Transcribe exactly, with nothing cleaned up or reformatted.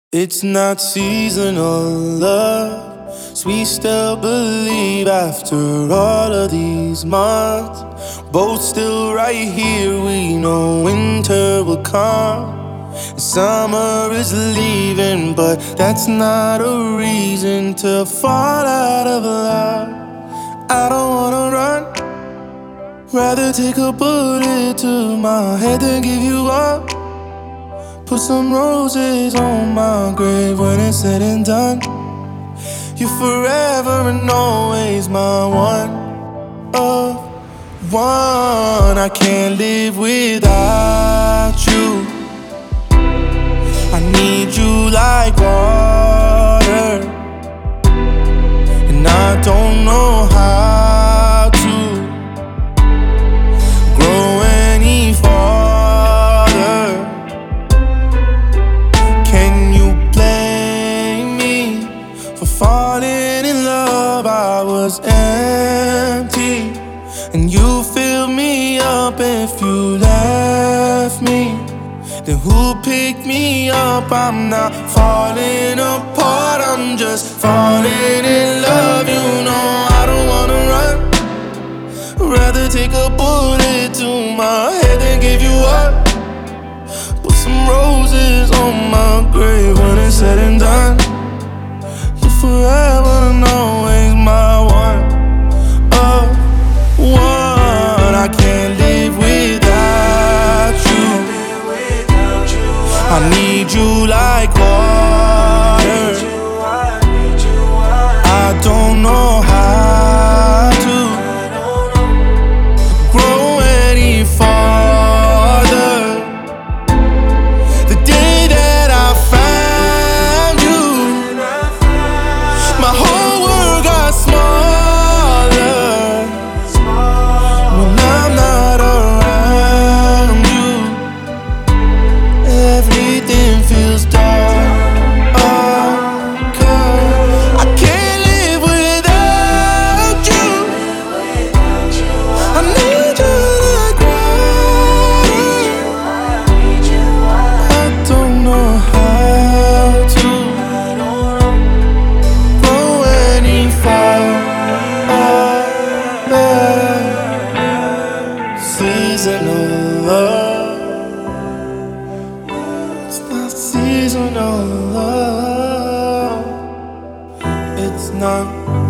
It's not seasonal love, so we still believe after all of these months. Both still right here, we know winter will come and summer is leaving, but that's not a reason to fall out of love. I don't wanna run, rather take a bullet to my head than give you up. Put some roses on my grave when it's said and done. You're forever and always my one of one. I can't live without you. I need you like water, and I don't know how to grow any farther. Can you blame me for falling in love? I was empty, and you filled me up. If you left me, then who picked me up? I'm not falling apart, I'm just falling in love. You know I don't wanna run, rather take a bullet to my head than give you up. Put some roses on my grave when it's said and done. You're forever and always my one of one. I can't live without you. I need you like water. I don't know how to grow any farther. The day that I found you, my whole world got smaller. When I'm not around you, everything feels dark. I can't live without you. I need you like water. I don't know how to go any farther. Seasonal love, it's not seasonal love. It's not.